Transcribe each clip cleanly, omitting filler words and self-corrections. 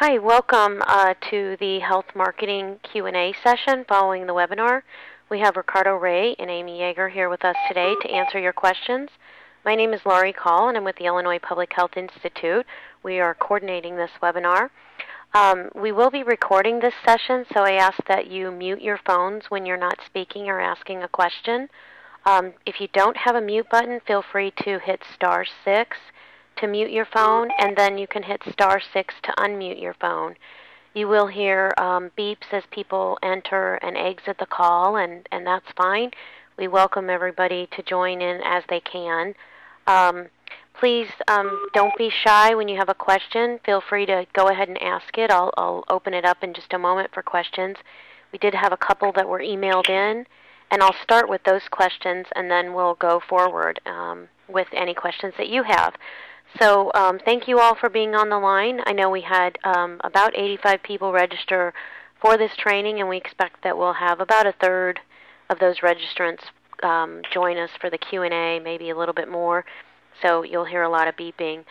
Hi, welcome to the Health Marketing Q&A session following the webinar. We have Ricardo Ray and Amy Yeager here with us today to answer your questions. My name is Laurie Call, and I'm with the Illinois Public Health Institute. We are coordinating this webinar. We will be recording this session, so I ask that you mute your phones when you're not speaking or asking a question. If you don't have a mute button, feel free to hit *6 to mute your phone, and then you can hit *6 to unmute your phone. You will hear beeps as people enter and exit the call, and that's fine. We welcome everybody to join in as they can. Please don't be shy when you have a question. Feel free to go ahead and ask it. I'll open it up in just a moment for questions. We did have a couple that were emailed in, and I'll start with those questions, and then we'll go forward with any questions that you have. So thank you all for being on the line. I know we had about 85 people register for this training, and we expect that we'll have about a third of those registrants join us for the Q&A, maybe a little bit more. So you'll hear a lot of beeping.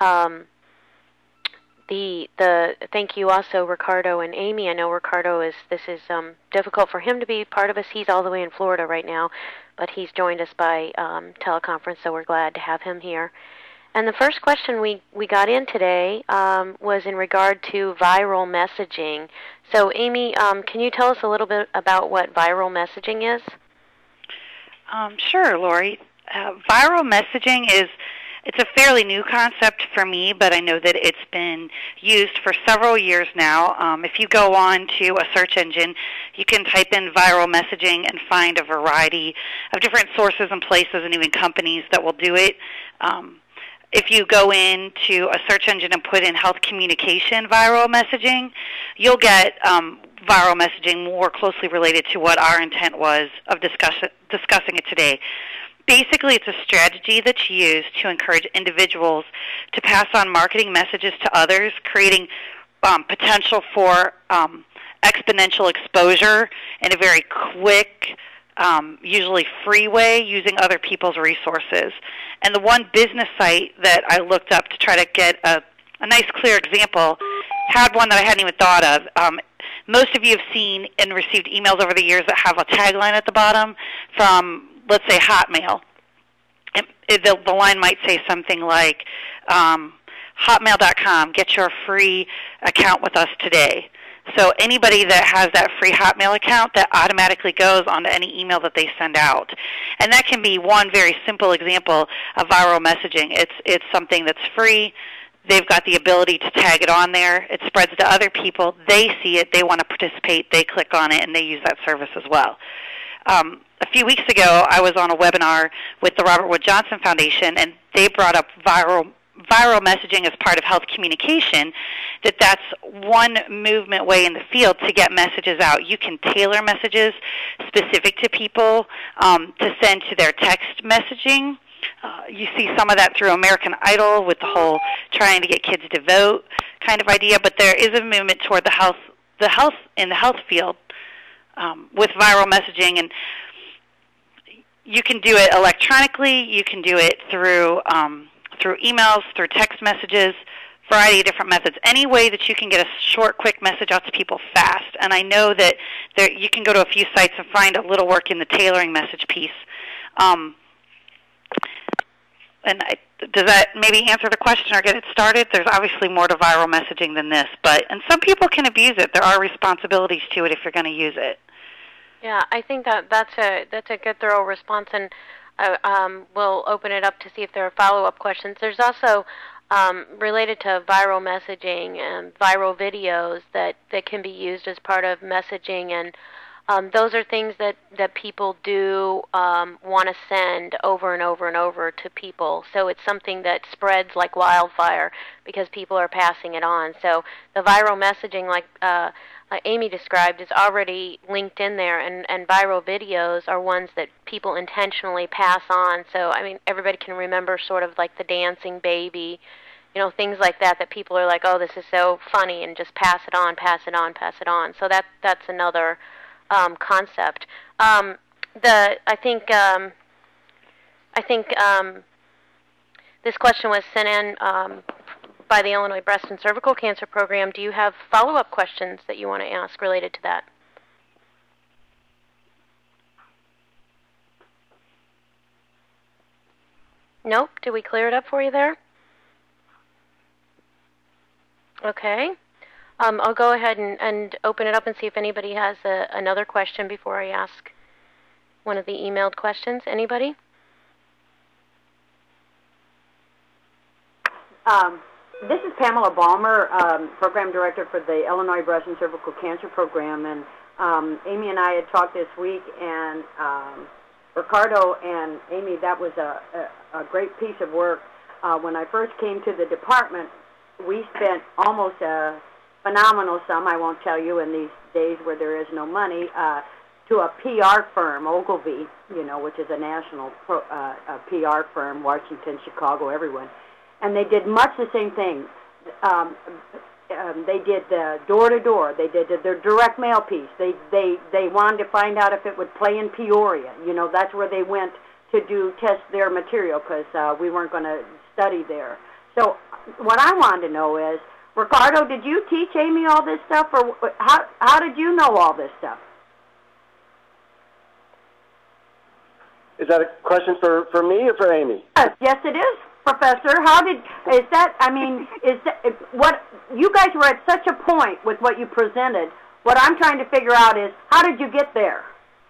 Thank you also, Ricardo and Amy. I know Ricardo this is difficult for him to be part of us. He's all the way in Florida right now, but he's joined us by teleconference, so we're glad to have him here. And the first question we got in today was in regard to viral messaging. So, Amy, can you tell us a little bit about what viral messaging is? Sure, Lori. Viral messaging it's a fairly new concept for me, but I know that it's been used for several years now. If you go on to a search engine, you can type in viral messaging and find a variety of different sources and places and even companies that will do it. If you go into a search engine and put in health communication viral messaging, you'll get viral messaging more closely related to what our intent was of discussing it today. Basically, it's a strategy that's used to encourage individuals to pass on marketing messages to others, creating potential for exponential exposure in a very quick, usually free way, using other people's resources. And the one business site that I looked up to try to get a nice, clear example had one that I hadn't even thought of. Most of you have seen and received emails over the years that have a tagline at the bottom from, let's say, Hotmail. The line might say something like, hotmail.com, get your free account with us today. So anybody that has that free Hotmail account, that automatically goes onto any email that they send out. And that can be one very simple example of viral messaging. It's something that's free. They've got the ability to tag it on there. It spreads to other people. They see it. They want to participate. They click on it, and they use that service as well. A few weeks ago, I was on a webinar with the Robert Wood Johnson Foundation, and they brought up viral messaging as part of health communication, that's one movement way in the field to get messages out. You can tailor messages specific to people to send to their text messaging. You see some of that through American Idol with the whole trying to get kids to vote kind of idea, but there is a movement toward the health in the health field with viral messaging, and you can do it electronically. You can do it through emails, through text messages, variety of different methods. Any way that you can get a short, quick message out to people fast. And I know that you can go to a few sites and find a little work in the tailoring message piece. Does that maybe answer the question or get it started? There's obviously more to viral messaging than this, and some people can abuse it. There are responsibilities to it if you're going to use it. Yeah, I think that's a good, thorough response, and we'll open it up to see if there are follow-up questions. There's also, related to viral messaging and viral videos that can be used as part of messaging, and those are things that people do want to send over and over and over to people. So it's something that spreads like wildfire because people are passing it on. So the viral messaging, like Amy described, is already linked in there, and viral videos are ones that people intentionally pass on. So, I mean, everybody can remember sort of like the dancing baby, things like that people are like, oh, this is so funny, and just pass it on, pass it on, pass it on. So that's another concept. I think this question was sent in by the Illinois Breast and Cervical Cancer Program. Do you have follow-up questions that you want to ask related to that? Nope. Did we clear it up for you there? Okay. I'll go ahead and open it up and see if anybody has another question before I ask one of the emailed questions. Anybody? This is Pamela Balmer, Program Director for the Illinois Breast and Cervical Cancer Program. And Amy and I had talked this week, and Ricardo and Amy, that was a great piece of work. When I first came to the department, we spent almost a phenomenal sum, I won't tell you in these days where there is no money, to a PR firm, Ogilvy, which is a national PR firm, Washington, Chicago, everyone. And they did much the same thing. They did the door-to-door. They did the direct mail piece. They wanted to find out if it would play in Peoria. That's where they went to test their material because we weren't going to study there. So what I wanted to know is, Ricardo, did you teach Amy all this stuff, or how did you know all this stuff? Is that a question for me or for Amy? Yes, it is, Professor. What you guys were at such a point with what you presented. What I'm trying to figure out is, how did you get there?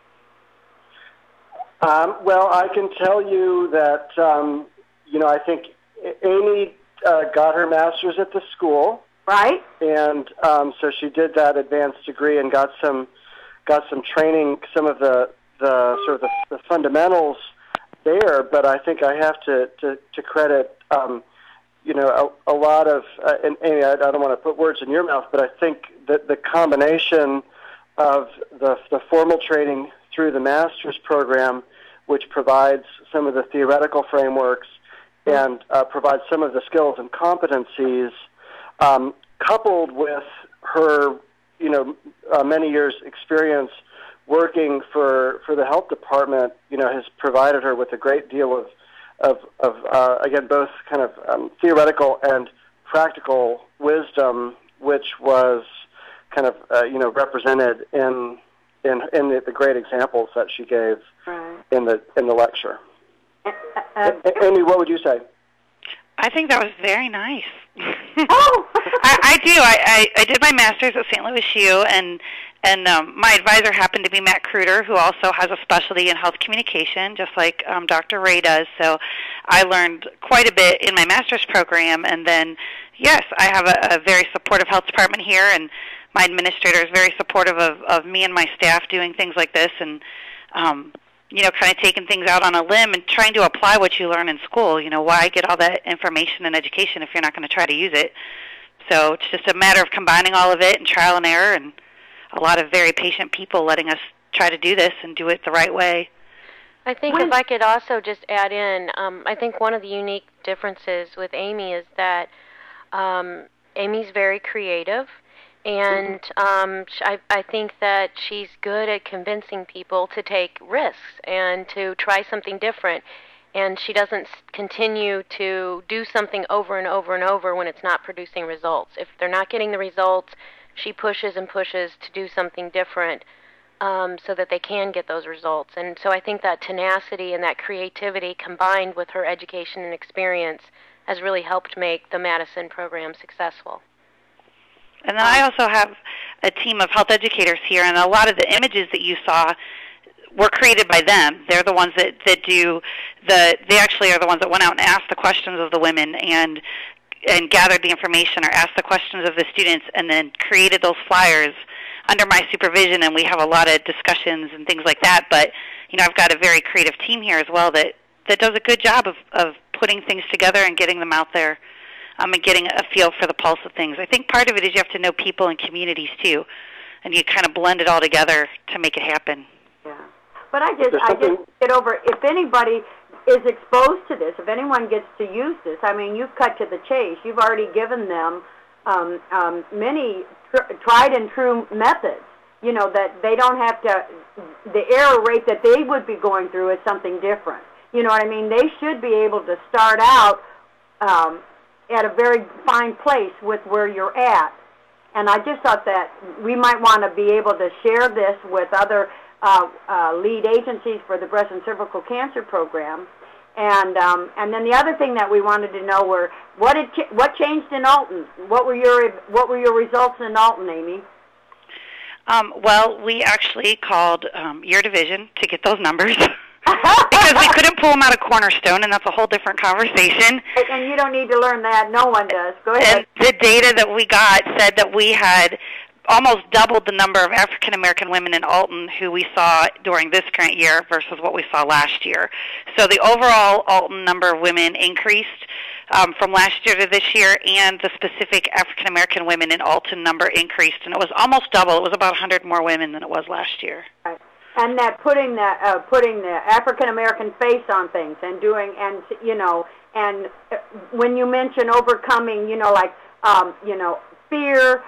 Well, I can tell you that, I think Amy got her master's at the school. Right. And so she did that advanced degree and got some training, some of the sort of the fundamentals there. But I think I have to credit, a lot of, and Amy, I don't want to put words in your mouth, but I think that the combination of the formal training through the master's program, which provides some of the theoretical frameworks and provides some of the skills and competencies, coupled with her, many years' experience working for the health department, has provided her with a great deal of again, both kind of theoretical and practical wisdom, which was kind of, represented in the great examples that she gave in the lecture. Amy, what would you say? I think that was very nice. Oh, I do. I did my master's at St. Louis U, and my advisor happened to be Matt Kruder, who also has a specialty in health communication, just like Dr. Ray does. So I learned quite a bit in my master's program, and then, yes, I have a very supportive health department here, and my administrator is very supportive of me and my staff doing things like this, and kind of taking things out on a limb and trying to apply what you learn in school. Why get all that information and education if you're not going to try to use it? So it's just a matter of combining all of it and trial and error, and a lot of very patient people letting us try to do this and do it the right way. I think if I could also just add in, I think one of the unique differences with Amy is that Amy's very creative. And I think that she's good at convincing people to take risks and to try something different. And she doesn't continue to do something over and over and over when it's not producing results. If they're not getting the results, she pushes and pushes to do something different so that they can get those results. And so I think that tenacity and that creativity combined with her education and experience has really helped make the Madison program successful. And then I also have a team of health educators here, and a lot of the images that you saw were created by them. They're the ones that do they actually are the ones that went out and asked the questions of the women and gathered the information or asked the questions of the students and then created those flyers under my supervision, and we have a lot of discussions and things like that. But, I've got a very creative team here as well that does a good job of putting things together and getting them out there. And getting a feel for the pulse of things. I think part of it is you have to know people and communities too, and you kind of blend it all together to make it happen. Yeah, but I just get over, if anybody is exposed to this, if anyone gets to use this, you've cut to the chase. You've already given them many tried and true methods, that they don't have to, the error rate that they would be going through is something different. You know what I mean? They should be able to start out at a very fine place with where you're at. And I just thought that we might want to be able to share this with other lead agencies for the breast and cervical cancer program. And then the other thing that we wanted to know were what changed in Alton? What were your results in Alton, Amy? Well, we actually called your division to get those numbers because we couldn't pull them out of Cornerstone, and that's a whole different conversation. And you don't need to learn that. No one does. Go ahead. And the data that we got said that we had almost doubled the number of African American women in Alton who we saw during this current year versus what we saw last year. So the overall Alton number of women increased from last year to this year, and the specific African American women in Alton number increased, and it was almost double. It was about 100 more women than it was last year. Right. And that putting the African American face on things and doing, and and when you mention overcoming, fear,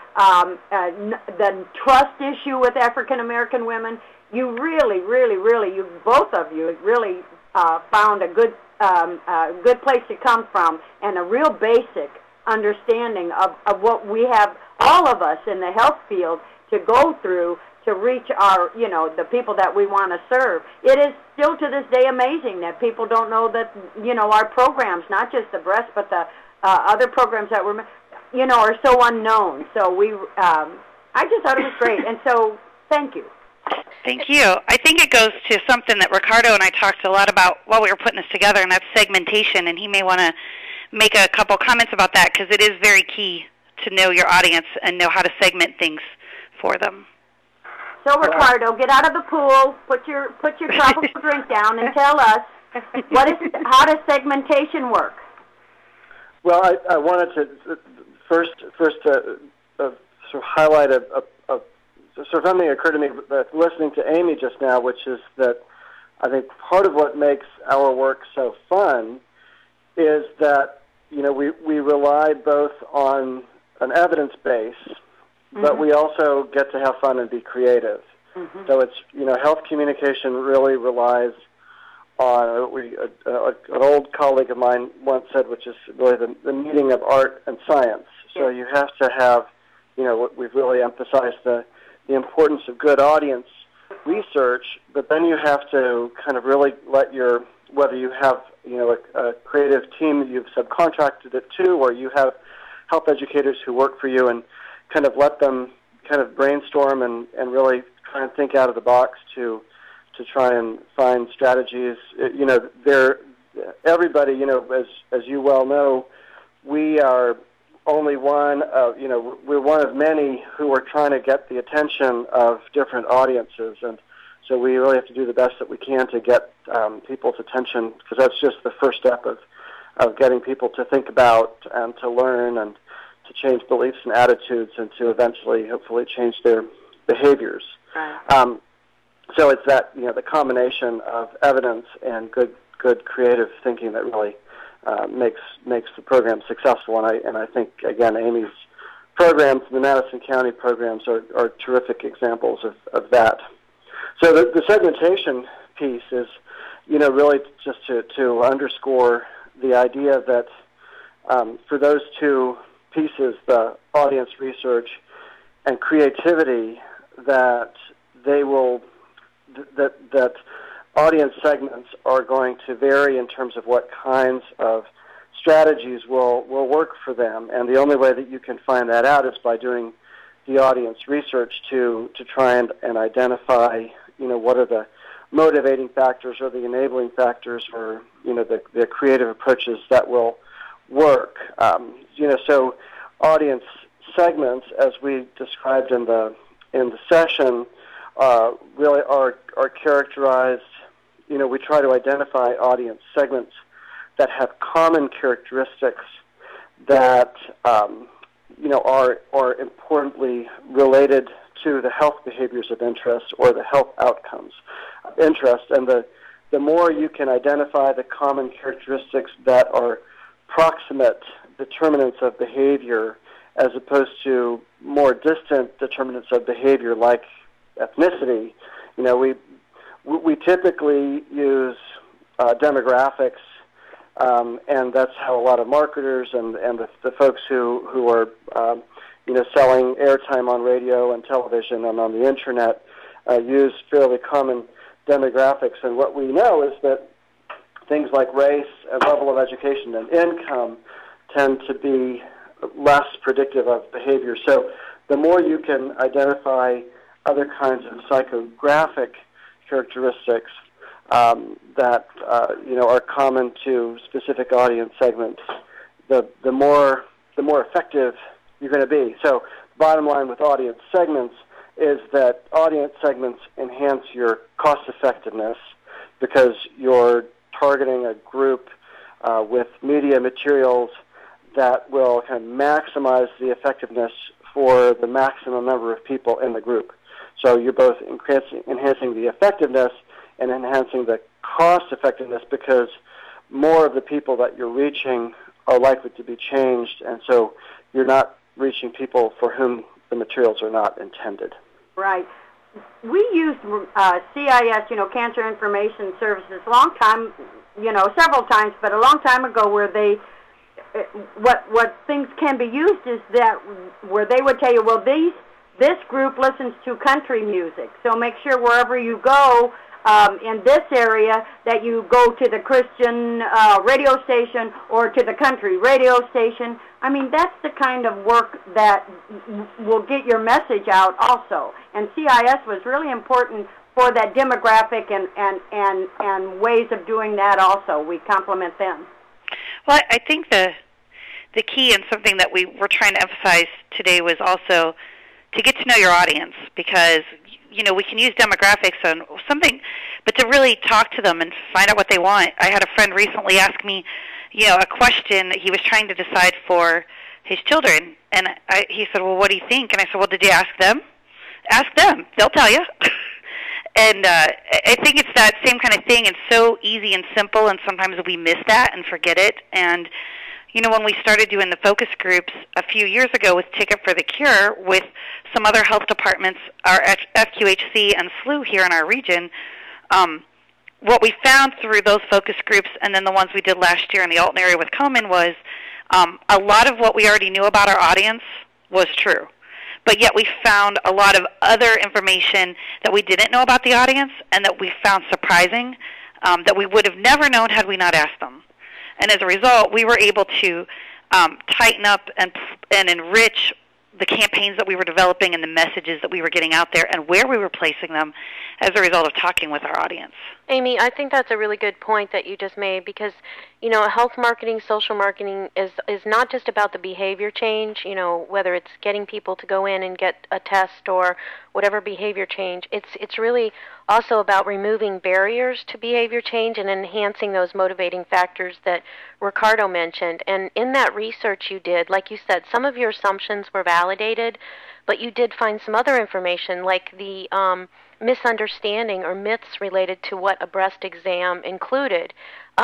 the trust issue with African American women, you really, you both of you really found a good place to come from, and a real basic understanding of what we have, all of us in the health field, to go through to reach our, the people that we want to serve. It is still to this day amazing that people don't know that, our programs, not just the breast, but the other programs that we're, are so unknown. So I just thought it was great, and so thank you. Thank you. I think it goes to something that Ricardo and I talked a lot about while we were putting this together, and that's segmentation, and he may want to make a couple comments about that, because it is very key to know your audience and know how to segment things for them. So, Ricardo, get out of the pool, put your tropical drink down, and tell us how does segmentation work? Well, I wanted to first sort of highlight sort of something occurred to me listening to Amy just now, which is that I think part of what makes our work so fun is that we rely both on an evidence base, but we also get to have fun and be creative. Mm-hmm. So it's, health communication really relies on, an old colleague of mine once said, which is really the meeting of art and science. So you have to have, we've really emphasized the importance of good audience research, but then you have to kind of really let whether you have, a creative team that you've subcontracted it to, or you have health educators who work for you, and kind of let them kind of brainstorm and really try and think out of the box to try and find strategies. Everybody, as you well know, we are only one of, we're one of many who are trying to get the attention of different audiences, and so we really have to do the best that we can to get people's attention, because that's just the first step of getting people to think about and to learn and to change beliefs and attitudes, and to eventually, hopefully, change their behaviors. Right. So it's that, the combination of evidence and good creative thinking that really makes the program successful. And I think, again, Amy's programs, the Madison County programs, are terrific examples of that. So the segmentation piece is, really just to underscore the idea that for those two pieces, the audience research and creativity, that that audience segments are going to vary in terms of what kinds of strategies will work for them. And the only way that you can find that out is by doing the audience research to try and identify, what are the motivating factors or the enabling factors, or, the creative approaches that will work. So audience segments, as we described in the session, really are characterized. We try to identify audience segments that have common characteristics that are importantly related to the health behaviors of interest or the health outcomes of interest. And the more you can identify the common characteristics that are proximate determinants of behavior, as opposed to more distant determinants of behavior like ethnicity, we typically use demographics and that's how a lot of marketers and the folks who are selling airtime on radio and television and on the internet use fairly common demographics. And what we know is that things like race and level of education and income tend to be less predictive of behavior. So the more you can identify other kinds of psychographic characteristics that are common to specific audience segments, the more effective you're going to be. So bottom line with audience segments is that audience segments enhance your cost effectiveness because you're targeting a group with media materials that will kind of maximize the effectiveness for the maximum number of people in the group. So you're both enhancing the effectiveness and enhancing the cost effectiveness because more of the people that you're reaching are likely to be changed, and so you're not reaching people for whom the materials are not intended. Right. We used CIS, Cancer Information Services, several times, but a long time ago, where they, what things can be used is that where they would tell you, well, this group listens to country music, so make sure wherever you go in this area that you go to the Christian radio station or to the country radio station. I mean, that's the kind of work that will get your message out also. And CIS was really important for that demographic and ways of doing that also. We compliment them. Well, I think the key and something that we were trying to emphasize today was also to get to know your audience, because we can use demographics and something, but to really talk to them and find out what they want. I had a friend recently ask me, a question that he was trying to decide for his children, and he said, well, what do you think? And I said, well, did you ask them? Ask them. They'll tell you. And I think it's that same kind of thing. It's so easy and simple, and sometimes we miss that and forget it. And when we started doing the focus groups a few years ago with Ticket for the Cure with some other health departments, our FQHC and SLU here in our region, what we found through those focus groups and then the ones we did last year in the Alton area with Komen was a lot of what we already knew about our audience was true. But yet we found a lot of other information that we didn't know about the audience and that we found surprising that we would have never known had we not asked them. And as a result, we were able to tighten up and enrich the campaigns that we were developing and the messages that we were getting out there and where we were placing them as a result of talking with our audience. Amy, I think that's a really good point that you just made because, health marketing, social marketing is not just about the behavior change, whether it's getting people to go in and get a test or whatever behavior change. It's really also about removing barriers to behavior change and enhancing those motivating factors that Ricardo mentioned. And in that research you did, like you said, some of your assumptions were validated, but you did find some other information like the misunderstanding or myths related to what a breast exam included.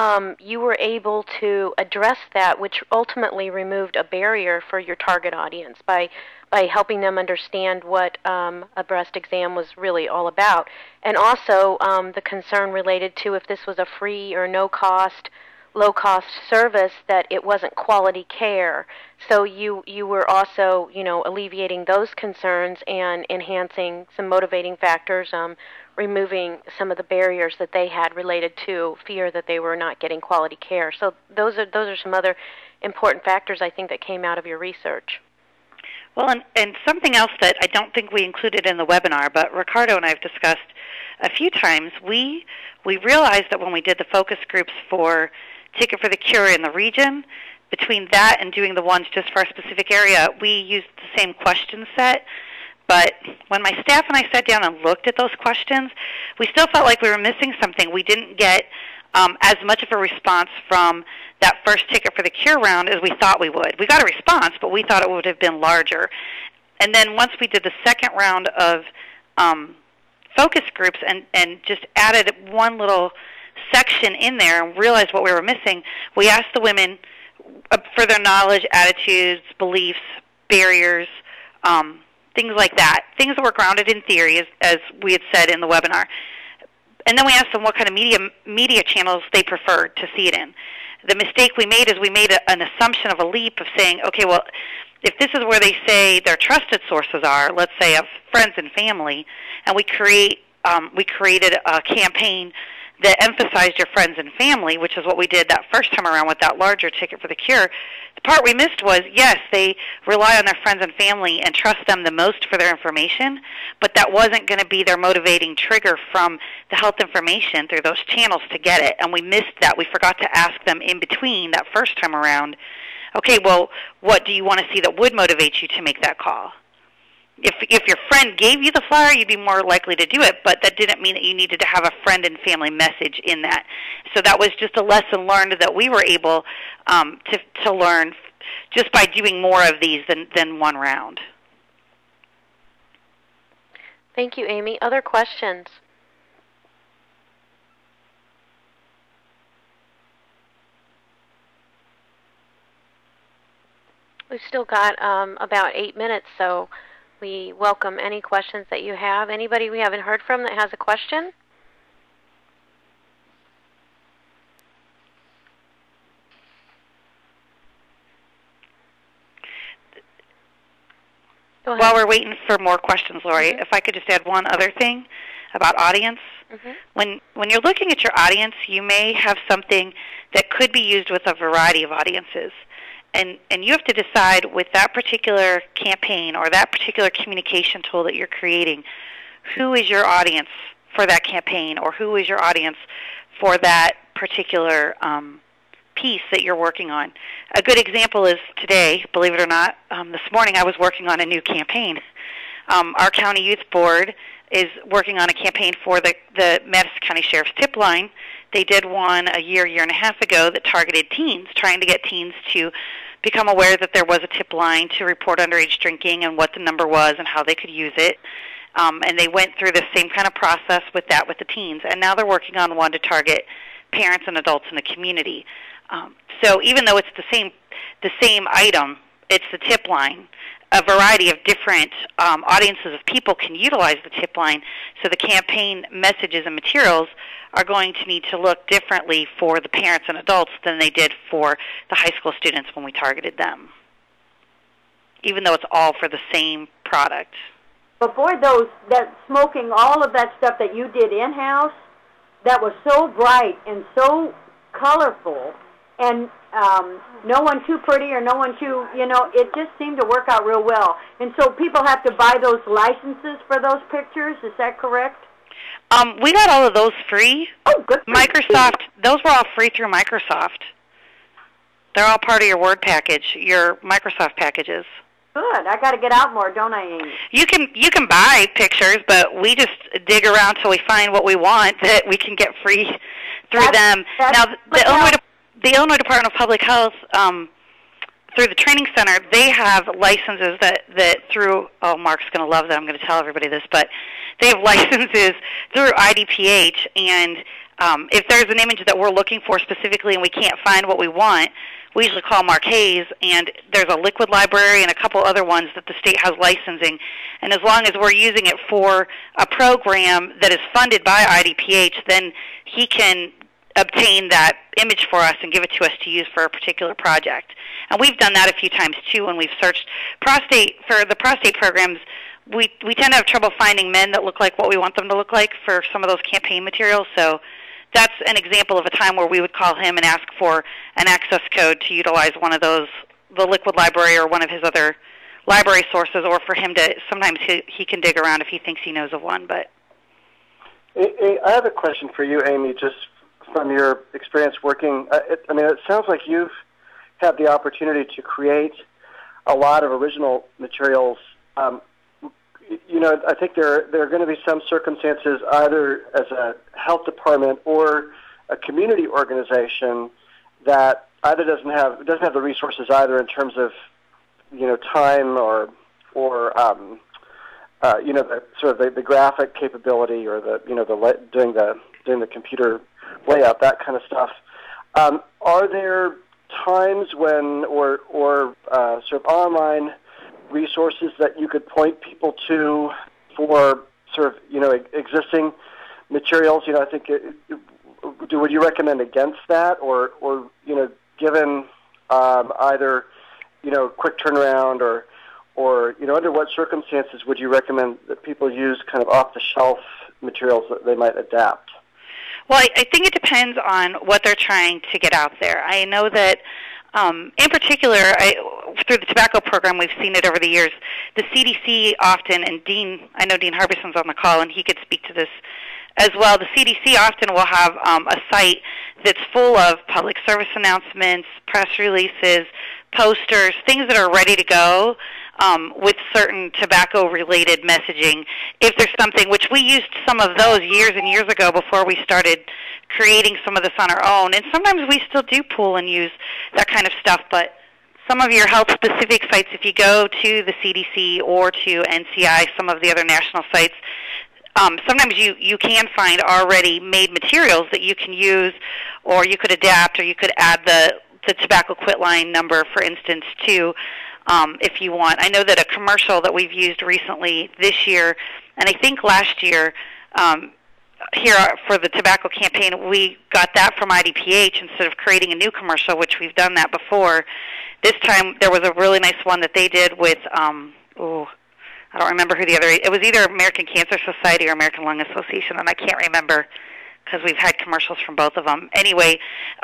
You were able to address that, which ultimately removed a barrier for your target audience by helping them understand what a breast exam was really all about. And also the concern related to if this was a free or no-cost, low-cost service, that it wasn't quality care. So you were also, alleviating those concerns and enhancing some motivating factors, removing some of the barriers that they had related to fear that they were not getting quality care. So those are some other important factors, I think, that came out of your research. Well, and something else that I don't think we included in the webinar, but Ricardo and I have discussed a few times, we realized that when we did the focus groups for Ticket for the Cure in the region, between that and doing the ones just for our specific area, we used the same question set. But when my staff and I sat down and looked at those questions, we still felt like we were missing something. We didn't get as much of a response from that first Ticket for the Cure round as we thought we would. We got a response, but we thought it would have been larger. And then once we did the second round of focus groups and just added one little section in there and realized what we were missing, we asked the women for their knowledge, attitudes, beliefs, barriers, things like that, things that were grounded in theory, as we had said in the webinar. And then we asked them what kind of media channels they preferred to see it in. the mistake we made is we made an assumption of a leap of saying, okay, well, if this is where they say their trusted sources are, let's say of friends and family, and we created a campaign that emphasized your friends and family, which is what we did that first time around with that larger Ticket for the Cure. The part we missed was, yes, they rely on their friends and family and trust them the most for their information, but that wasn't going to be their motivating trigger from the health information through those channels to get it, and we missed that. We forgot to ask them in between that first time around, okay, well, what do you want to see that would motivate you to make that call? If your friend gave you the flyer, you'd be more likely to do it, but that didn't mean that you needed to have a friend and family message in that. So that was just a lesson learned that we were able to learn just by doing more of these than one round. Thank you, Amy. Other questions? We've still got about 8 minutes, so we welcome any questions that you have. Anybody we haven't heard from that has a question? While we're waiting for more questions, Lori, if I could just add one other thing about audience. When you're looking at your audience, you may have something that could be used with a variety of audiences. And you have to decide with that particular campaign or that particular communication tool that you're creating, who is your audience for that campaign, or who is your audience for that particular piece that you're working on. A good example is today, believe it or not, this morning I was working on a new campaign. Our county youth board is working on a campaign for the Madison County Sheriff's Tip Line. They did one a year and a half ago that targeted teens, trying to get teens to become aware that there was a tip line to report underage drinking and what the number was and how they could use it. And they went through the same kind of process with that with the teens. And now they're working on one to target parents and adults in the community. So even though it's the same item, it's the tip line, a variety of different audiences of people can utilize the tip line, so the campaign messages and materials are going to need to look differently for the parents and adults than they did for the high school students when we targeted them, even though it's all for the same product. But boy, that smoking, all of that stuff that you did in-house, that was so bright and so colorful, and no one too pretty or no one too, it just seemed to work out real well. And so people have to buy those licenses for those pictures, is that correct? We got all of those free. Oh, good. Microsoft, those were all free through Microsoft. They're all part of your Word package, your Microsoft packages. Good. I got to get out more, don't I, Amy? You can buy pictures, but we just dig around till we find what we want that we can get free through them. Now, the Illinois Department of Public Health, through the training center, they have licenses that through, Mark's going to love that, I'm going to tell everybody this, but they have licenses through IDPH, and if there's an image that we're looking for specifically and we can't find what we want, we usually call Mark Hayes, and there's a liquid library and a couple other ones that the state has licensing, and as long as we're using it for a program that is funded by IDPH, then he can obtain that image for us and give it to us to use for a particular project. And we've done that a few times too when we've searched prostate for the prostate programs. We tend to have trouble finding men that look like what we want them to look like for some of those campaign materials. So that's an example of a time where we would call him and ask for an access code to utilize one of those, the liquid library or one of his other library sources, or for him to, sometimes he can dig around if he thinks he knows of one. But I have a question for you, Amy, just from your experience working. It sounds like you've had the opportunity to create a lot of original materials. I think there are going to be some circumstances, either as a health department or a community organization, that either doesn't have the resources either in terms of time or the sort of the graphic capability or doing the computer layout, that kind of stuff. Are there times when or sort of online resources that you could point people to for sort of existing materials? I think would you recommend against that, or given either quick turnaround or under what circumstances would you recommend that people use kind of off-the-shelf materials that they might adapt? Well, I think it depends on what they're trying to get out there. I know that, in particular, through the tobacco program, we've seen it over the years. The CDC often, and I know Dean Harbison's on the call, and he could speak to this as well. The CDC often will have a site that's full of public service announcements, press releases, posters, things that are ready to go with certain tobacco-related messaging. If there's something, which we used some of those years and years ago before we started creating some of this on our own, and sometimes we still do pool and use that kind of stuff, but some of your health-specific sites, if you go to the CDC or to NCI, some of the other national sites, sometimes you can find already made materials that you can use, or you could adapt, or you could add the tobacco quit line number, for instance, too, if you want. I know that a commercial that we've used recently this year, and I think last year, here for the tobacco campaign, we got that from IDPH instead of creating a new commercial, which we've done that before. This time there was a really nice one that they did with, I don't remember who the other, it was either American Cancer Society or American Lung Association, and I can't remember because we've had commercials from both of them. Anyway,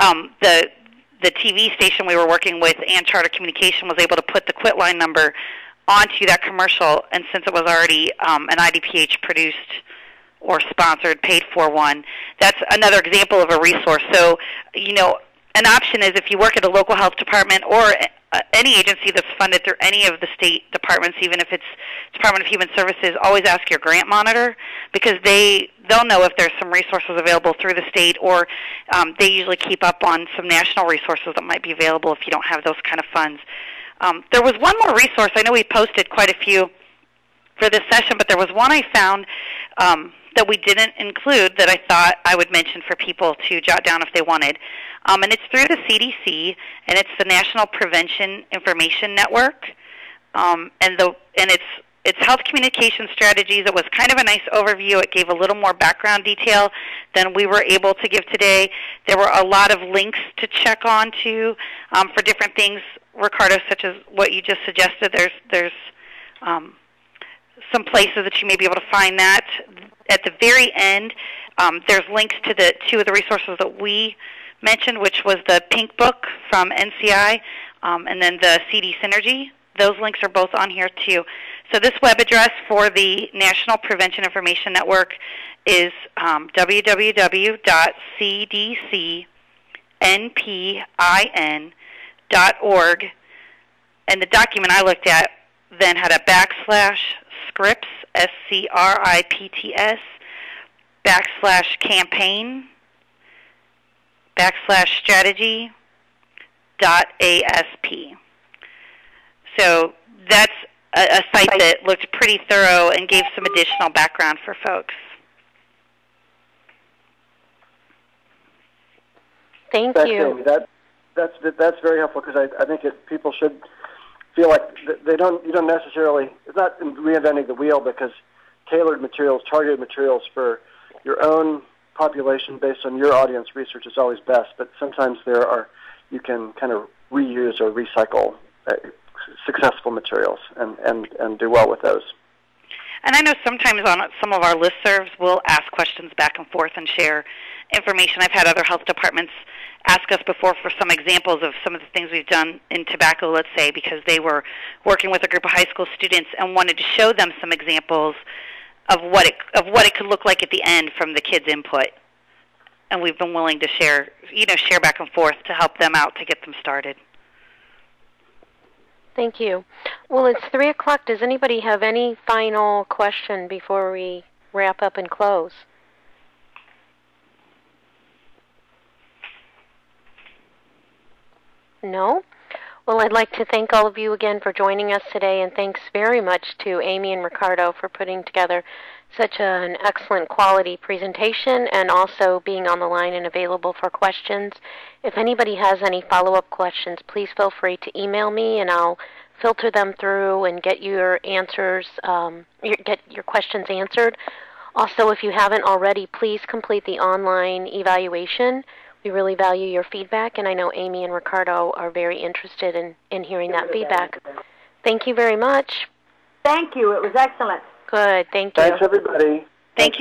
the TV station we were working with and Charter Communication was able to put the quit line number onto that commercial, and since it was already an IDPH produced or sponsored, paid for one, that's another example of a resource. So, an option is if you work at a local health department or any agency that's funded through any of the state departments, even if it's Department of Human Services, always ask your grant monitor, because they'll know if there's some resources available through the state, or they usually keep up on some national resources that might be available if you don't have those kind of funds. There was one more resource. I know we posted quite a few for this session, but there was one I found that we didn't include that I thought I would mention for people to jot down if they wanted. And it's through the CDC, and it's the National Prevention Information Network. And it's health communication strategies. It was kind of a nice overview. It gave a little more background detail than we were able to give today. There were a lot of links to check on to for different things, Ricardo, such as what you just suggested. There's some places that you may be able to find that. At the very end, there's links to the two of the resources that we mentioned, which was the Pink Book from NCI and then the CD Synergy. Those links are both on here too. So this web address for the National Prevention Information Network is www.cdcnpin.org, and the document I looked at then had a /scripts, SCRIPTS, /campaign, /strategy.asp. So that's a site that looked pretty thorough and gave some additional background for folks. Thank you. That's very helpful, because I think people should feel like you don't necessarily, it's not reinventing the wheel, because tailored materials, targeted materials for your own population based on your audience research is always best, but sometimes you can kind of reuse or recycle successful materials and do well with those. And I know sometimes on some of our listservs we'll ask questions back and forth and share information. I've had other health departments ask us before for some examples of some of the things we've done in tobacco, let's say, because they were working with a group of high school students and wanted to show them some examples of what it could look like at the end from the kids' input. And we've been willing to share back and forth to help them out to get them started. Thank you. Well, it's 3 o'clock. Does anybody have any final question before we wrap up and close? No? Well, I'd like to thank all of you again for joining us today, and thanks very much to Amy and Ricardo for putting together such an excellent quality presentation and also being on the line and available for questions. If anybody has any follow-up questions, please feel free to email me, and I'll filter them through and get your answers, get your questions answered. Also, if you haven't already, please complete the online evaluation. We really value your feedback, and I know Amy and Ricardo are very interested in hearing that feedback. Thank you very much. Thank you. It was excellent. Good. Thank you. Thanks, everybody. Thank you.